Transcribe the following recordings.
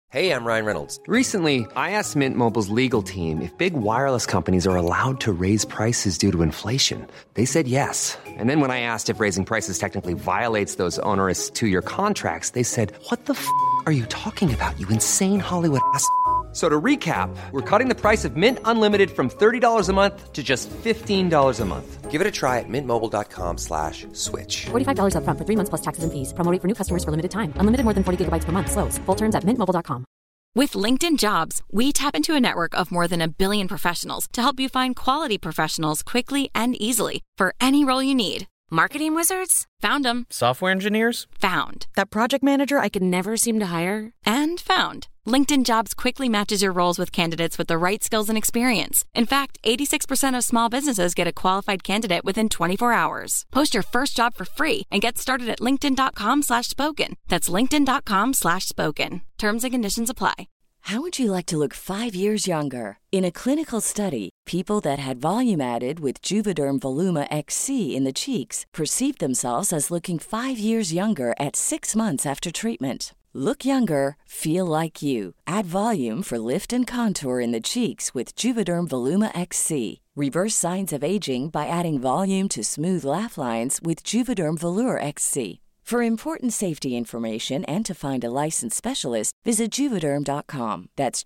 Hey, I'm Ryan Reynolds. Recently, I asked Mint Mobile's legal team if big wireless companies are allowed to raise prices due to inflation. They said yes. And then when I asked if raising prices technically violates those onerous two-year contracts, they said, "What the f*** are you talking about, you insane Hollywood ass?" So to recap, we're cutting the price of Mint Unlimited from $30 a month to just $15 a month. Give it a try at mintmobile.com/switch. $45 up front for 3 months plus taxes and fees. Promo rate for new customers for limited time. Unlimited more than 40 gigabytes per month. Slows full terms at mintmobile.com. With LinkedIn Jobs, we tap into a network of more than 1 billion professionals to help you find quality professionals quickly and easily for any role you need. Marketing wizards? Found them. Software engineers? Found. That project manager I could never seem to hire? And found. LinkedIn Jobs quickly matches your roles with candidates with the right skills and experience. In fact, 86% of small businesses get a qualified candidate within 24 hours. Post your first job for free and get started at linkedin.com/spoken. That's linkedin.com/spoken. Terms and conditions apply. How would you like to look 5 years younger? In a clinical study, people that had volume added with Juvederm Voluma XC in the cheeks perceived themselves as looking 5 years younger at 6 months after treatment. Look younger, feel like you. Add volume for lift and contour in the cheeks with Juvederm Voluma XC. Reverse signs of aging by adding volume to smooth laugh lines with Juvederm Volure XC. For important safety information and to find a licensed specialist, visit Juvederm.com. That's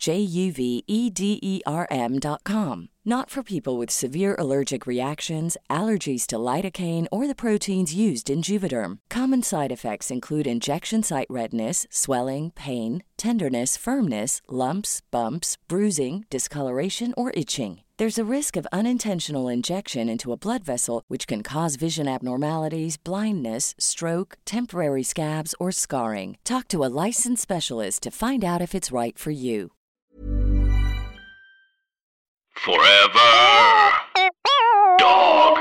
JUVEDERM.com. Not for people with severe allergic reactions, allergies to lidocaine, or the proteins used in Juvederm. Common side effects include injection site redness, swelling, pain, tenderness, firmness, lumps, bumps, bruising, discoloration, or itching. There's a risk of unintentional injection into a blood vessel, which can cause vision abnormalities, blindness, stroke, temporary scabs, or scarring. Talk to a licensed specialist to find out if it's right for you. Forever Dog.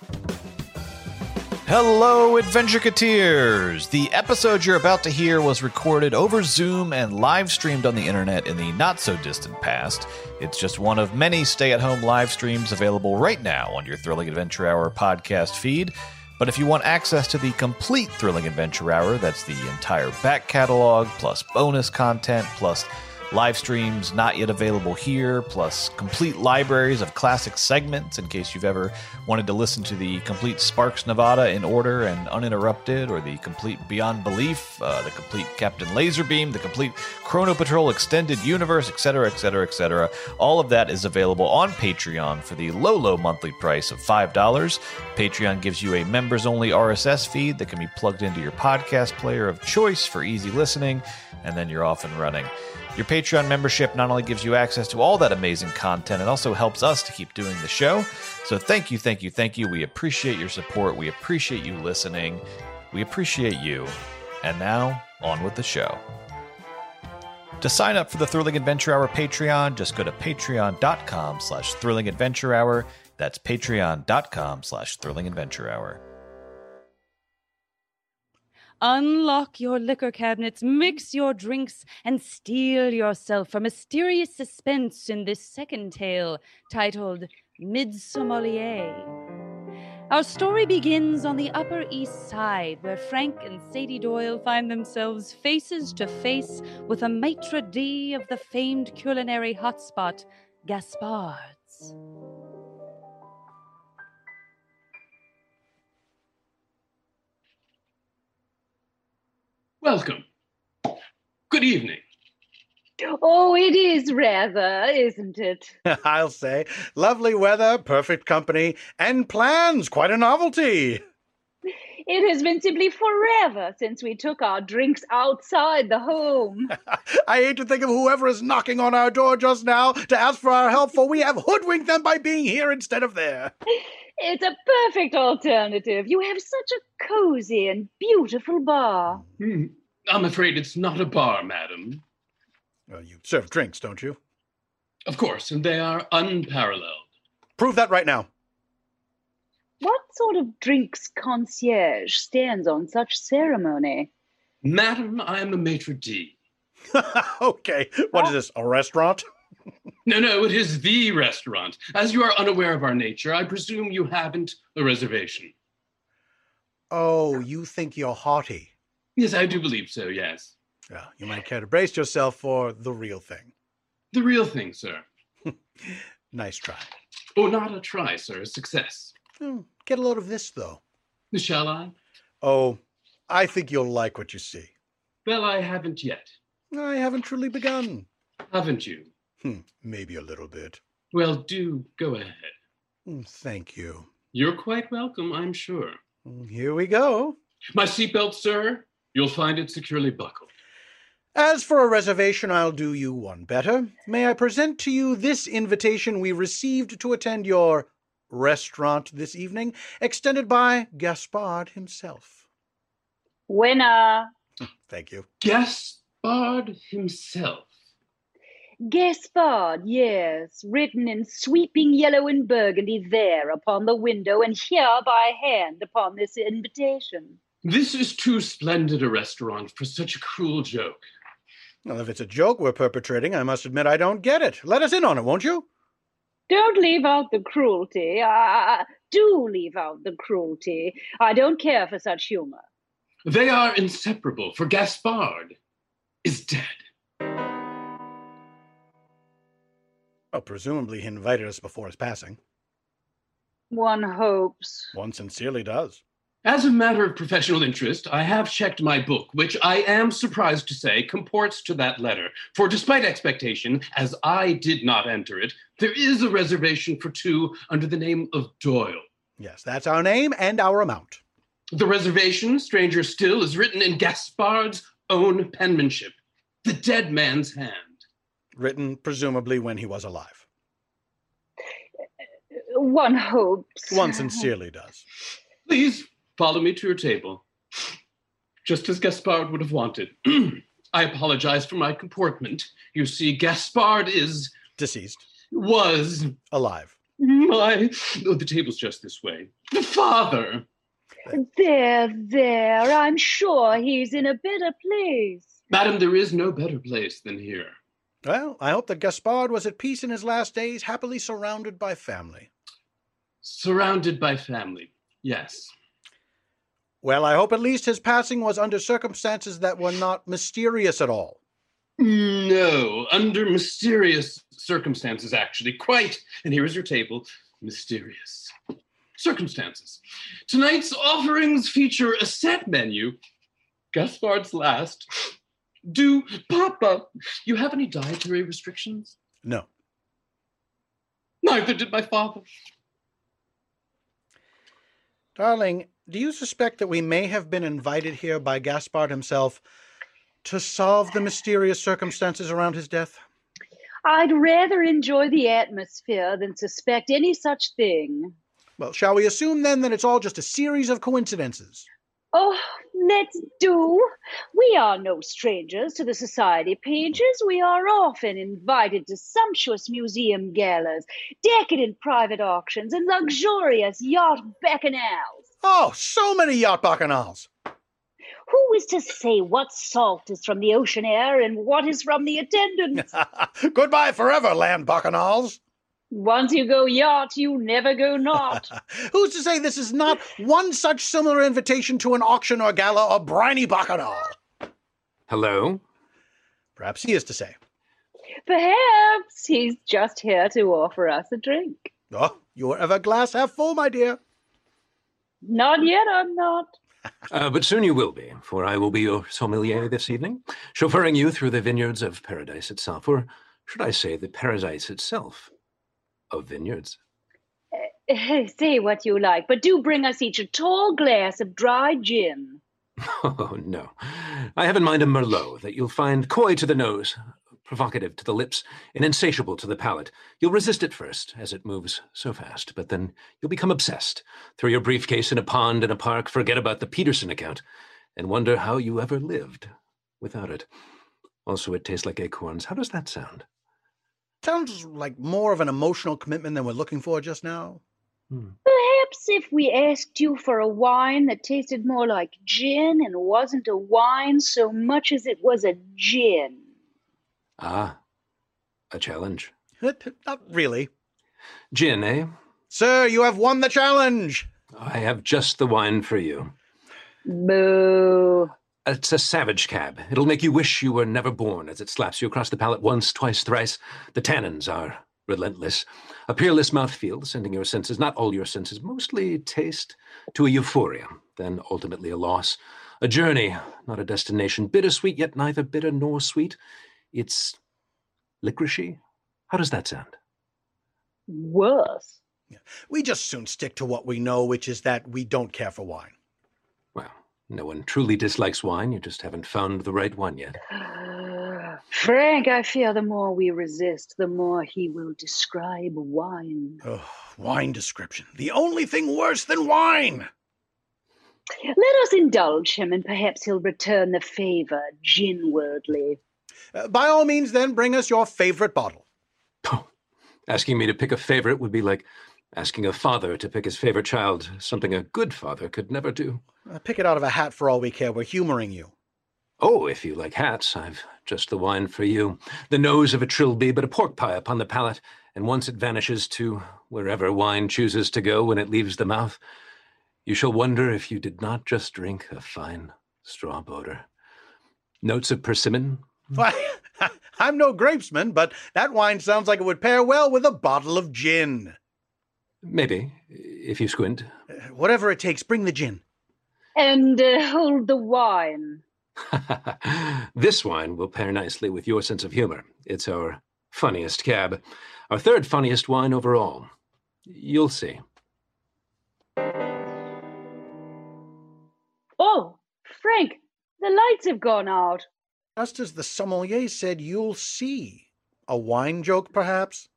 Hello, Adventureketeers! The episode you're about to hear was recorded over Zoom and live streamed on the internet in the not-so-distant past. It's just one of many stay-at-home live streams available right now on your Thrilling Adventure Hour podcast feed. But if you want access to the complete Thrilling Adventure Hour, that's the entire back catalog, plus bonus content, plus live streams not yet available here, plus complete libraries of classic segments in case you've ever wanted to listen to the complete Sparks Nevada in order and uninterrupted, or the complete Beyond Belief, the complete Captain Laserbeam, the complete Chrono Patrol Extended Universe, etc., etc., etc. All of that is available on Patreon for the low monthly price of $5. Patreon gives you a members-only RSS feed that can be plugged into your podcast player of choice for easy listening, and then you're off and running. Your Patreon membership not only gives you access to all that amazing content, it also helps us to keep doing the show. So thank you, thank you, thank you. We appreciate your support. We appreciate you listening. We appreciate you. And now, on with the show. To sign up for the Thrilling Adventure Hour Patreon, just go to patreon.com/Thrilling Adventure Hour. That's patreon.com/Thrilling Adventure Hour. Unlock your liquor cabinets, mix your drinks, and steel yourself for mysterious suspense in this second tale titled Midsommelier. Our story begins on the Upper East Side, where Frank and Sadie Doyle find themselves faces to face with a maitre d' of the famed culinary hotspot, Gaspard's. Welcome. Good evening. Oh, it is rather, isn't it? I'll say. Lovely weather, perfect company, and plans. Quite a novelty. It has been simply forever since we took our drinks outside the home. I hate to think of whoever is knocking on our door just now to ask for our help, for we have hoodwinked them by being here instead of there. It's a perfect alternative. You have such a cozy and beautiful bar. I'm afraid it's not a bar, madam. Well, you serve drinks, don't you? Of course, and they are unparalleled. Prove that right now. What sort of drinks concierge stands on such ceremony? Madam, I am a maitre d'. Okay, what is this, a restaurant? No, it is the restaurant. As you are unaware of our nature, I presume you haven't a reservation. Oh, you think you're haughty. Yes, I do believe so, yes. Well, you might care to brace yourself for the real thing. The real thing, sir. Nice try. Oh, not a try, sir. A success. Get a load of this, though. Shall I? Oh, I think you'll like what you see. Well, I haven't yet. I haven't truly begun. Haven't you? Maybe a little bit. Well, do go ahead. Thank you. You're quite welcome, I'm sure. Here we go. My seatbelt, sir. You'll find it securely buckled. As for a reservation, I'll do you one better. May I present to you this invitation we received to attend your restaurant this evening, extended by Gaspard himself. Winner. Thank you. Gaspard himself. Gaspard, yes, written in sweeping yellow and burgundy there upon the window, and here by hand upon this invitation. This is too splendid a restaurant for such a cruel joke. Well, if it's a joke we're perpetrating, I must admit I don't get it. Let us in on it, won't you? Don't leave out the cruelty. Do leave out the cruelty. I don't care for such humor. They are inseparable, for Gaspard is dead. Well, presumably he invited us before his passing. One hopes. One sincerely does. As a matter of professional interest, I have checked my book, which I am surprised to say comports to that letter. For despite expectation, as I did not enter it, there is a reservation for two under the name of Doyle. Yes, that's our name and our amount. The reservation, stranger still, is written in Gaspard's own penmanship, the dead man's hand. Written presumably when he was alive. One hopes. One sincerely does. Please follow me to your table. Just as Gaspard would have wanted. I apologize for my comportment. You see, Gaspard is... deceased. Was... alive. The table's just this way. The father! There, I'm sure he's in a better place. Madam, there is no better place than here. Well, I hope that Gaspard was at peace in his last days, happily surrounded by family. Surrounded by family, yes. Well, I hope at least his passing was under circumstances that were not mysterious at all. No, under mysterious circumstances, actually. Quite. And here is your table. Mysterious circumstances. Tonight's offerings feature a set menu. Gaspard's last. Do, Papa, you have any dietary restrictions? No. Neither did my father. Darling, do you suspect that we may have been invited here by Gaspard himself to solve the mysterious circumstances around his death? I'd rather enjoy the atmosphere than suspect any such thing. Well, shall we assume then that it's all just a series of coincidences? Oh, let's do. We are no strangers to the society pages. We are often invited to sumptuous museum galas, decadent private auctions, and luxurious yacht bacchanals. Oh, so many yacht bacchanals. Who is to say what salt is from the ocean air and what is from the attendants? Goodbye forever, land bacchanals. Once you go yacht, you never go not. Who's to say this is not one such similar invitation to an auction or gala or briny bacchanal? Hello? Perhaps he is to say. Perhaps he's just here to offer us a drink. Oh, you're ever glass half full, my dear. Not yet, I'm not. But soon you will be, for I will be your sommelier this evening, chauffeuring you through the vineyards of paradise itself, or should I say the paradise itself of vineyards. Say what you like, but do bring us each a tall glass of dry gin. Oh, no. I have in mind a Merlot that you'll find coy to the nose, provocative to the lips, and insatiable to the palate. You'll resist it first, as it moves so fast, but then you'll become obsessed. Throw your briefcase in a pond in a park, forget about the Peterson account, and wonder how you ever lived without it. Also, it tastes like acorns. How does that sound? Sounds like more of an emotional commitment than we're looking for just now. Perhaps if we asked you for a wine that tasted more like gin and wasn't a wine so much as it was a gin. Ah, a challenge. Not really. Gin, eh? Sir, you have won the challenge. I have just the wine for you. Boo. It's a savage cab. It'll make you wish you were never born as it slaps you across the palate once, twice, thrice. The tannins are relentless. A peerless mouthfeel, sending your senses, not all your senses, mostly taste, to a euphoria, then ultimately a loss. A journey, not a destination. Bittersweet, yet neither bitter nor sweet. It's licoricey. How does that sound? Worse. We just soon stick to what we know, which is that we don't care for wine. Well, no one truly dislikes wine. You just haven't found the right one yet. Frank, I fear the more we resist, the more he will describe wine. Oh, wine description. The only thing worse than wine! Let us indulge him, and perhaps he'll return the favor, gin-wordly. By all means, then, bring us your favorite bottle. Asking me to pick a favorite would be like asking a father to pick his favorite child, something a good father could never do. Pick it out of a hat for all we care. We're humoring you. Oh, if you like hats, I've just the wine for you. The nose of a trilby, but a pork pie upon the palate, and once it vanishes to wherever wine chooses to go when it leaves the mouth, you shall wonder if you did not just drink a fine straw odor. Notes of persimmon. Why, I'm no grapesman, but that wine sounds like it would pair well with a bottle of gin. Maybe, if you squint. Whatever it takes, bring the gin. And hold the wine. This wine will pair nicely with your sense of humor. It's our funniest cab. Our third funniest wine overall. You'll see. Oh, Frank, the lights have gone out. Just as the sommelier said, you'll see. A wine joke, perhaps?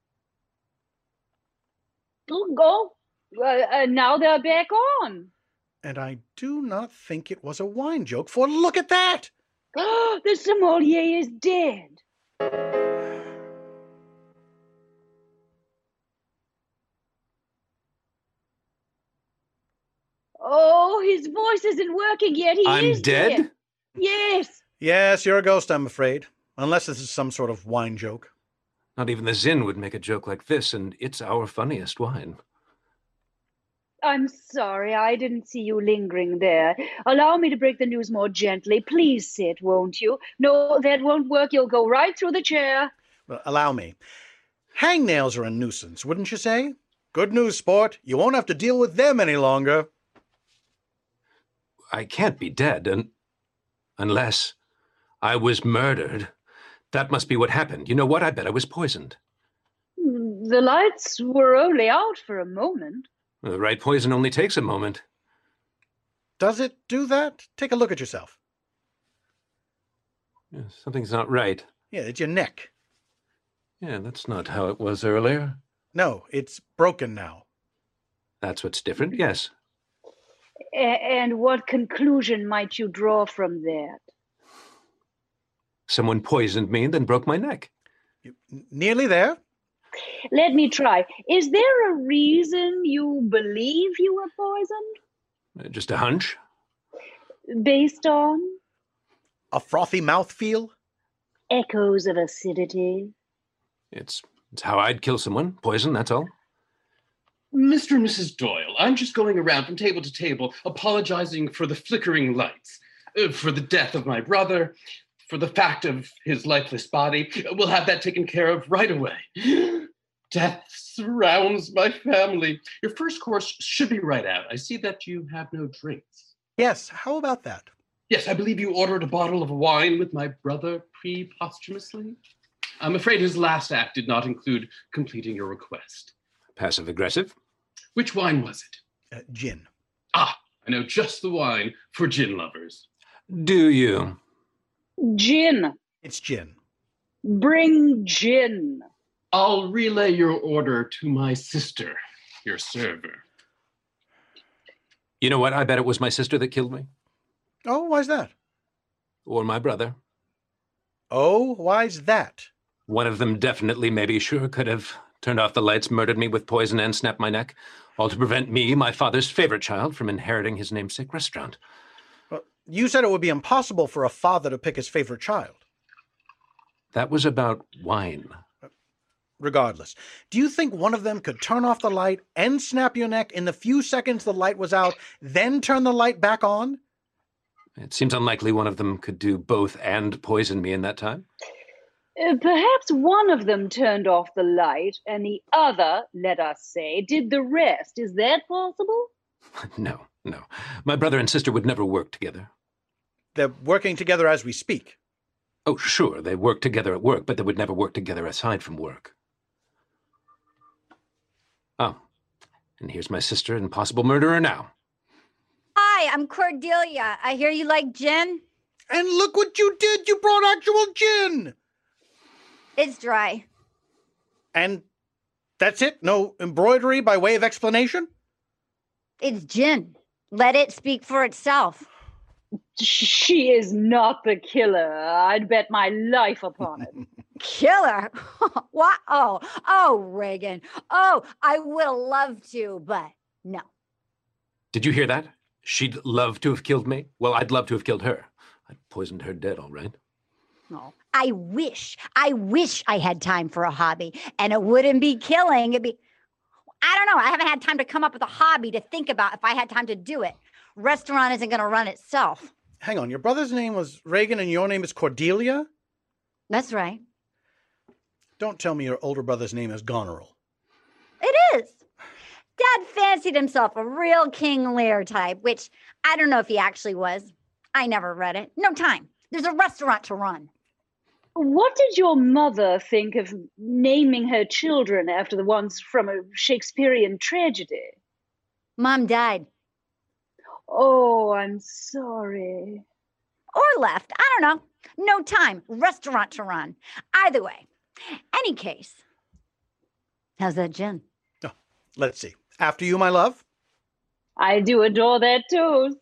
Go. Now they're back on. And I do not think it was a wine joke, for look at that! The sommelier is dead. Oh, his voice isn't working yet. I'm dead? Yes. Yes, you're a ghost, I'm afraid. Unless this is some sort of wine joke. Not even the Zin would make a joke like this, and it's our funniest wine. I'm sorry, I didn't see you lingering there. Allow me to break the news more gently. Please sit, won't you? No, that won't work. You'll go right through the chair. Well, allow me. Hangnails are a nuisance, wouldn't you say? Good news, sport. You won't have to deal with them any longer. I can't be dead, unless I was murdered. That must be what happened. You know what? I bet I was poisoned. The lights were only out for a moment. The right poison only takes a moment. Does it do that? Take a look at yourself. Yeah, something's not right. Yeah, it's your neck. Yeah, that's not how it was earlier. No, it's broken now. That's what's different, yes. And what conclusion might you draw from that? Someone poisoned me and then broke my neck. Nearly there. Let me try. Is there a reason you believe you were poisoned? Just a hunch. Based on? A frothy mouthfeel? Echoes of acidity? It's how I'd kill someone. Poison, that's all. Mr. and Mrs. Doyle, I'm just going around from table to table apologizing for the flickering lights, for the death of my brother, for the fact of his lifeless body. We'll have that taken care of right away. Death surrounds my family. Your first course should be right out. I see that you have no drinks. Yes, how about that? Yes, I believe you ordered a bottle of wine with my brother posthumously. I'm afraid his last act did not include completing your request. Passive-aggressive? Which wine was it? Gin. Ah, I know just the wine for gin lovers. Do you? Gin. It's gin. Bring gin. I'll relay your order to my sister, your server. You know what? I bet it was my sister that killed me. Oh, why's that? Or my brother. Oh, why's that? One of them definitely, maybe, sure could have turned off the lights, murdered me with poison, and snapped my neck, all to prevent me, my father's favorite child, from inheriting his namesake restaurant. Well, you said it would be impossible for a father to pick his favorite child. That was about wine. Regardless, do you think one of them could turn off the light and snap your neck in the few seconds the light was out, then turn the light back on? It seems unlikely one of them could do both and poison me in that time. Perhaps one of them turned off the light and the other, let us say, did the rest. Is that possible? No. My brother and sister would never work together. They're working together as we speak. Oh, sure, they work together at work, but they would never work together aside from work. Oh, and here's my sister and possible murderer now. Hi, I'm Cordelia. I hear you like gin. And look what you did! You brought actual gin! It's dry. And that's it? No embroidery by way of explanation? It's gin. Let it speak for itself. She is not the killer. I'd bet my life upon it. Killer? What? Oh, Reagan. Oh, I would have loved to, but no. Did you hear that? She'd love to have killed me? Well, I'd love to have killed her. I'd poisoned her dead, all right. No. I wish I had time for a hobby, and it wouldn't be killing. It'd be, I don't know. I haven't had time to come up with a hobby to think about if I had time to do it. Restaurant isn't going to run itself. Hang on, your brother's name was Reagan and your name is Cordelia? That's right. Don't tell me your older brother's name is Goneril. It is. Dad fancied himself a real King Lear type, which I don't know if he actually was. I never read it. No time. There's a restaurant to run. What did your mother think of naming her children after the ones from a Shakespearean tragedy? Mom died. Oh, I'm sorry. Or left. I don't know. No time. Restaurant to run. Either way. Any case. How's that gin? Oh, let's see. After you, my love. I do adore that too.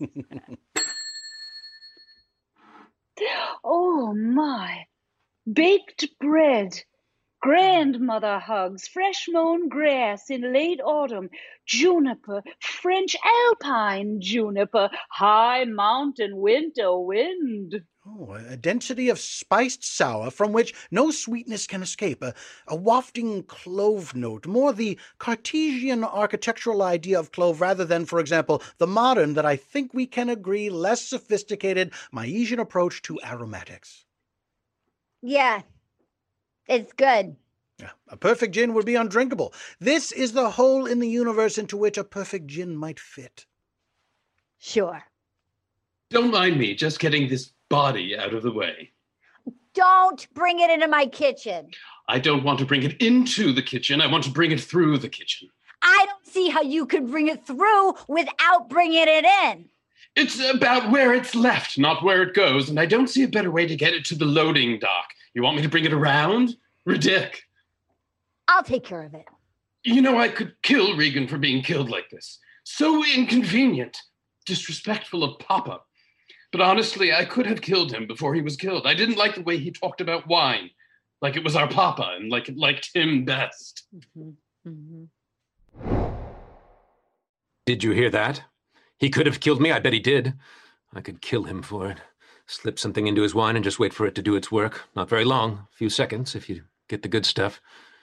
Oh, my. Baked bread. Grandmother hugs, fresh mown grass in late autumn, juniper, French alpine juniper, high mountain winter wind. Oh, a density of spiced sour from which no sweetness can escape, a wafting clove note, more the Cartesian architectural idea of clove rather than, for example, the modern, that I think we can agree, less sophisticated Milesian approach to aromatics. Yeah. It's good. Yeah, a perfect gin would be undrinkable. This is the hole in the universe into which a perfect gin might fit. Sure. Don't mind me just getting this body out of the way. Don't bring it into my kitchen. I don't want to bring it into the kitchen. I want to bring it through the kitchen. I don't see how you could bring it through without bringing it in. It's about where it's left, not where it goes, and I don't see a better way to get it to the loading dock. You want me to bring it around? Ridic. I'll take care of it. You know, I could kill Regan for being killed like this. So inconvenient. Disrespectful of Papa. But honestly, I could have killed him before he was killed. I didn't like the way he talked about wine. Like it was our Papa and like it liked him best. Mm-hmm. Mm-hmm. Did you hear that? He could have killed me. I bet he did. I could kill him for it. Slip something into his wine and just wait for it to do its work. Not very long. A few seconds, if you get the good stuff.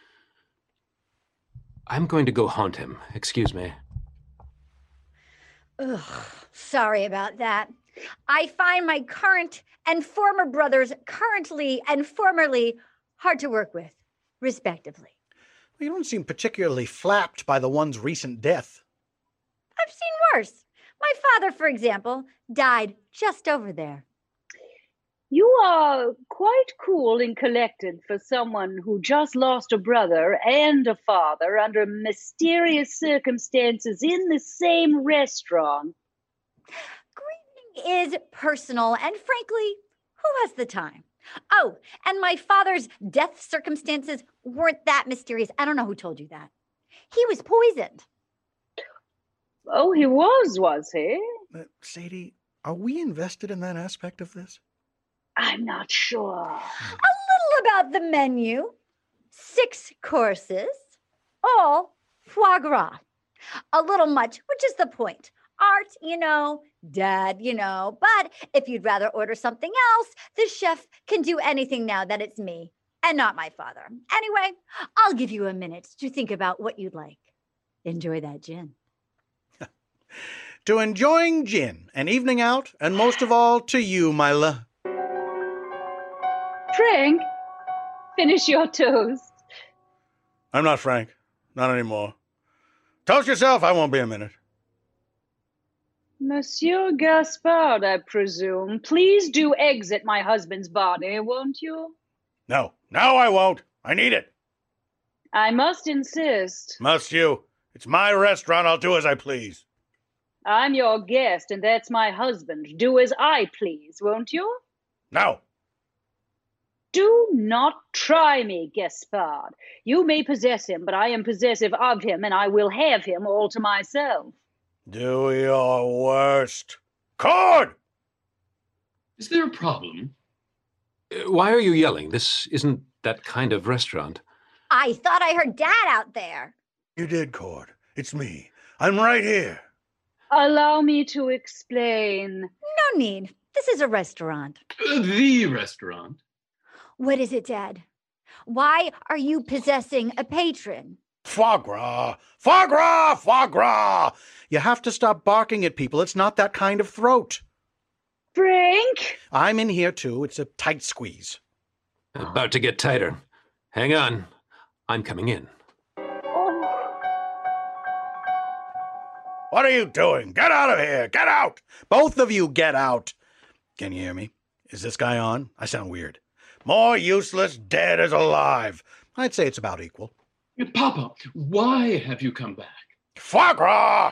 I'm going to go haunt him. Excuse me. Ugh, sorry about that. I find my current and former brothers currently and formerly hard to work with, respectively. Well, you don't seem particularly flapped by the one's recent death. I've seen worse. My father, for example, died just over there. You are quite cool and collected for someone who just lost a brother and a father under mysterious circumstances in the same restaurant. Grieving is personal, and frankly, who has the time? Oh, and my father's death circumstances weren't that mysterious. I don't know who told you that. He was poisoned. Oh, he was he? Sadie, are we invested in that aspect of this? I'm not sure. A little about the menu. 6 courses, all foie gras. A little much, which is the point. Art, you know, Dad, you know. But if you'd rather order something else, the chef can do anything now that it's me and not my father. Anyway, I'll give you a minute to think about what you'd like. Enjoy that gin. to enjoying gin, an evening out, and most of all to you, my love. Frank, finish your toast. I'm not Frank. Not anymore. Toast yourself. I won't be a minute. Monsieur Gaspard, I presume. Please do exit my husband's body, won't you? No, I won't. I need it. I must insist. Must you? It's my restaurant. I'll do as I please. I'm your guest, and that's my husband. Do as I please, won't you? No. Do not try me, Gaspard. You may possess him, but I am possessive of him, and I will have him all to myself. Do your worst. Cord! Is there a problem? Why are you yelling? This isn't that kind of restaurant. I thought I heard Dad out there. You did, Cord. It's me. I'm right here. Allow me to explain. No need. This is a restaurant. The restaurant. What is it, Dad? Why are you possessing a patron? Foie gras! Foie gras! Foie gras! You have to stop barking at people. It's not that kind of throat. Frank? I'm in here, too. It's a tight squeeze. About to get tighter. Hang on. I'm coming in. Oh. What are you doing? Get out of here! Get out! Both of you, get out! Can you hear me? Is this guy on? I sound weird. More useless dead as alive. I'd say it's about equal. Papa, why have you come back? Foie gras!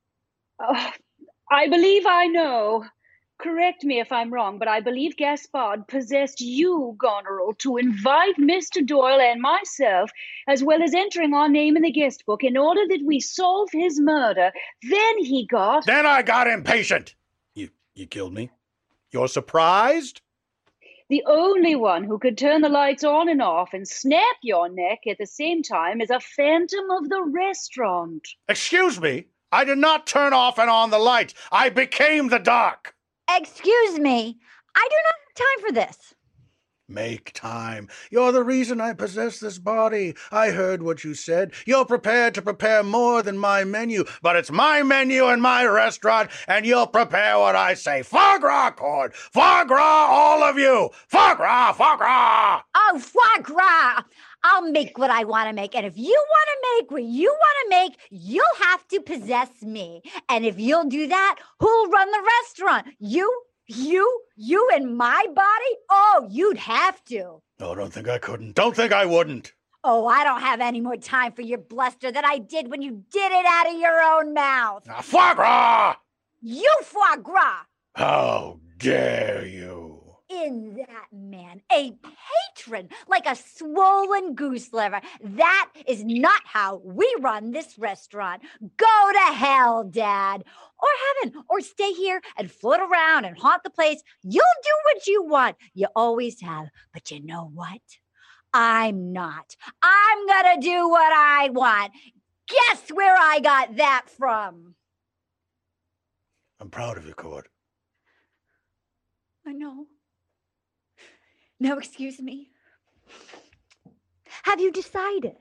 I believe I know. Correct me if I'm wrong, but I believe Gaspard possessed you, Goneril, to invite Mr. Doyle and myself, as well as entering our name in the guest book, in order that we solve his murder. Then I got impatient. You killed me? You're surprised? The only one who could turn the lights on and off and snap your neck at the same time is a phantom of the restaurant. Excuse me? I did not turn off and on the lights. I became the dark. Excuse me. I do not have time for this. Make time. You're the reason I possess this body. I heard what you said. You're prepared to prepare more than my menu, but it's my menu and my restaurant, and you'll prepare what I say. Foie gras, Cord! Foie gras, all of you! Foie gras! Foie gras! Oh, foie gras! I'll make what I want to make, and if you want to make what you want to make, you'll have to possess me. And if you'll do that, who'll run the restaurant? You in my body? Oh, you'd have to. Oh, don't think I couldn't. Don't think I wouldn't. Oh, I don't have any more time for your bluster than I did when you did it out of your own mouth. Foie gras! You foie gras! How dare you? In that man, a patron like a swollen goose liver. That is not how we run this restaurant. Go to hell, Dad. Or heaven, or stay here and float around and haunt the place. You'll do what you want. You always have. But you know what? I'm not. I'm gonna do what I want. Guess where I got that from? I'm proud of you, Cord. I know. Now, excuse me. Have you decided?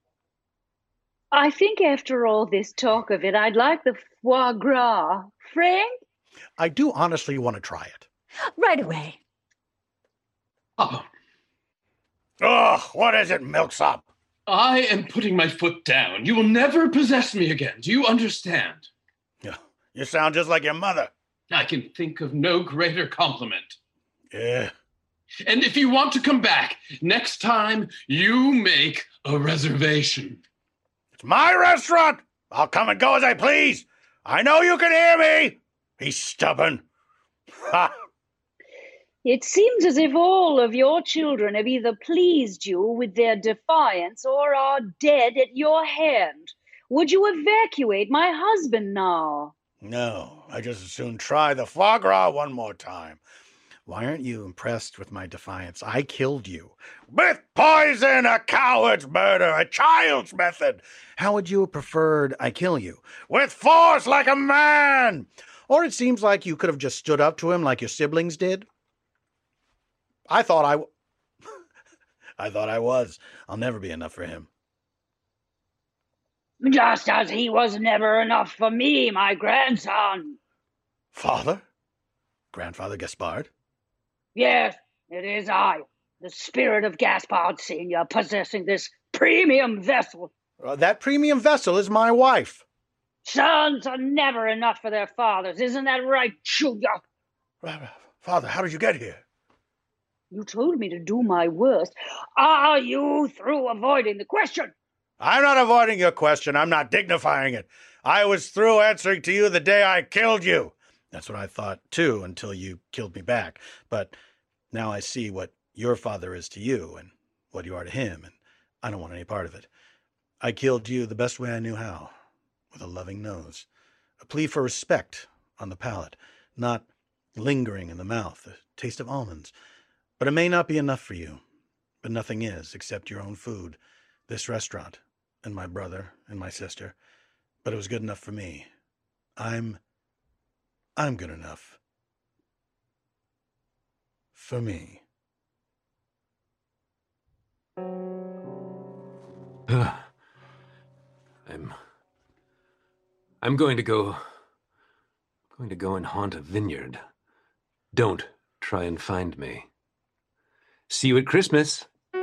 I think after all this talk of it, I'd like the foie gras. Frank? I do honestly want to try it. Right away. Papa. Ugh, what is it, Milksop? I am putting my foot down. You will never possess me again. Do you understand? Yeah, you sound just like your mother. I can think of no greater compliment. Yeah. And if you want to come back, next time you make a reservation. It's my restaurant. I'll come and go as I please. I know you can hear me. He's stubborn. Ha! It seems as if all of your children have either pleased you with their defiance or are dead at your hand. Would you evacuate my husband now? No, I just as soon try the foie gras one more time. Why aren't you impressed with my defiance? I killed you. With poison, a coward's murder, a child's method. How would you have preferred I kill you? With force like a man. Or it seems like you could have just stood up to him like your siblings did. I thought I was. I'll never be enough for him. Just as he was never enough for me, my grandson. Father? Grandfather Gaspard? Yes, it is I, the spirit of Gaspard Sr., possessing this premium vessel. That premium vessel is my wife. Sons are never enough for their fathers. Isn't that right, Julia? Father, how did you get here? You told me to do my worst. Are you through avoiding the question? I'm not avoiding your question. I'm not dignifying it. I was through answering to you the day I killed you. That's what I thought, too, until you killed me back. But now I see what your father is to you and what you are to him, and I don't want any part of it. I killed you the best way I knew how, with a loving nose, a plea for respect on the palate, not lingering in the mouth, a taste of almonds. But it may not be enough for you, but nothing is except your own food, this restaurant, and my brother and my sister. But it was good enough for me. I'm good enough. For me. I'm going to go and haunt a vineyard. Don't try and find me. See you at Christmas.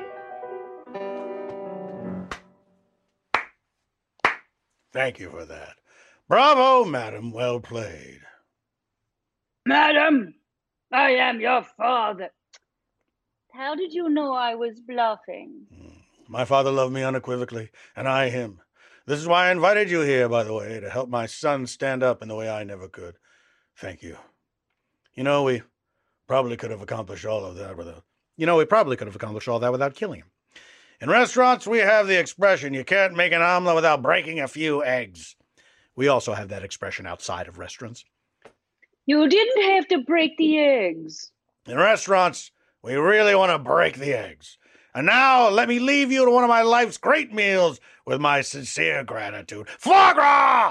Thank you for that. Bravo, madam. Well played. Madam, I am your father. How did you know I was bluffing? My father loved me unequivocally, and I him. This is why I invited you here, by the way, to help my son stand up in the way I never could. Thank you. We probably could have accomplished all that without killing him. In restaurants, we have the expression, you can't make an omelet without breaking a few eggs. We also have that expression outside of restaurants. You didn't have to break the eggs. In restaurants, we really want to break the eggs. And now, let me leave you to one of my life's great meals with my sincere gratitude. Foie gras!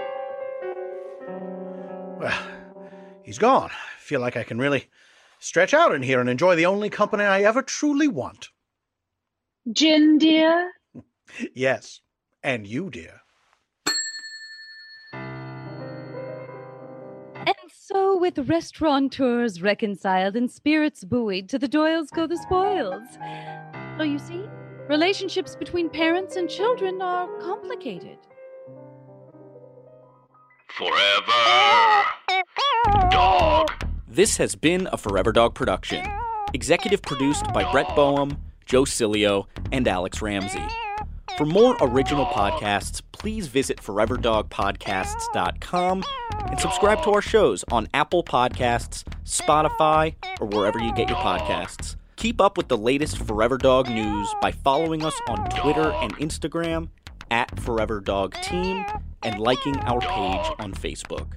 Well, he's gone. I feel like I can really stretch out in here and enjoy the only company I ever truly want. Gin, dear? Yes, and you, dear. And so, with restaurateurs reconciled and spirits buoyed, to the Doyles go the spoils. So you see, relationships between parents and children are complicated. Forever Dog. This has been a Forever Dog production. Executive produced by Brett Boehm, Joe Cilio, and Alex Ramsey. For more original podcasts, please visit foreverdogpodcasts.com and subscribe to our shows on Apple Podcasts, Spotify, or wherever you get your podcasts. Keep up with the latest Forever Dog news by following us on Twitter and Instagram @ForeverDogTeam and liking our page on Facebook.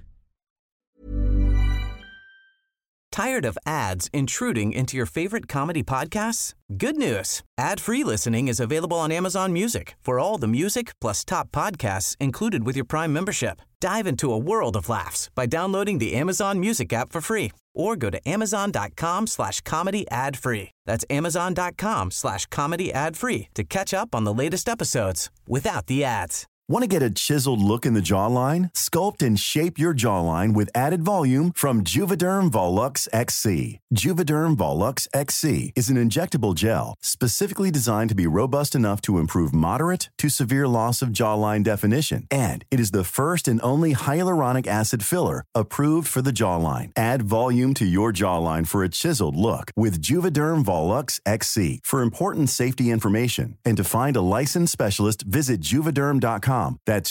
Tired of ads intruding into your favorite comedy podcasts? Good news. Ad-free listening is available on Amazon Music for all the music plus top podcasts included with your Prime membership. Dive into a world of laughs by downloading the Amazon Music app for free or go to amazon.com/comedy ad-free. That's amazon.com/comedy ad-free to catch up on the latest episodes without the ads. Want to get a chiseled look in the jawline? Sculpt and shape your jawline with added volume from Juvederm Volux XC. Juvederm Volux XC is an injectable gel specifically designed to be robust enough to improve moderate to severe loss of jawline definition. And it is the first and only hyaluronic acid filler approved for the jawline. Add volume to your jawline for a chiseled look with Juvederm Volux XC. For important safety information and to find a licensed specialist, visit Juvederm.com. That's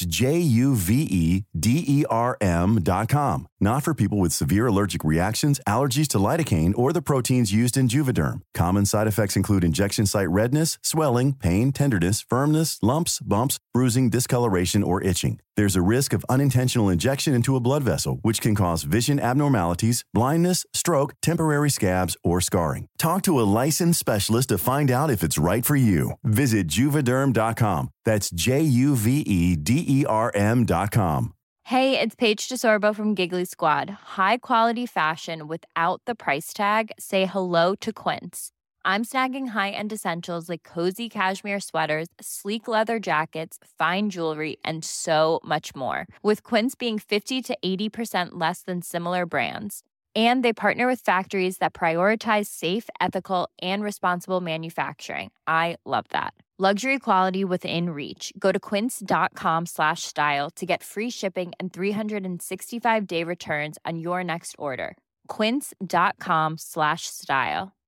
JUVEDERM.com. Not for people with severe allergic reactions, allergies to lidocaine, or the proteins used in Juvederm. Common side effects include injection site redness, swelling, pain, tenderness, firmness, lumps, bumps, bruising, discoloration, or itching. There's a risk of unintentional injection into a blood vessel, which can cause vision abnormalities, blindness, stroke, temporary scabs, or scarring. Talk to a licensed specialist to find out if it's right for you. Visit Juvederm.com. That's JUVEDERM.com. Hey, it's Paige DeSorbo from Giggly Squad. High quality fashion without the price tag. Say hello to Quince. I'm snagging high-end essentials like cozy cashmere sweaters, sleek leather jackets, fine jewelry, and so much more. With Quince being 50 to 80% less than similar brands. And they partner with factories that prioritize safe, ethical, and responsible manufacturing. I love that. Luxury quality within reach. Go to quince.com/style to get free shipping and 365-day returns on your next order. Quince.com/style.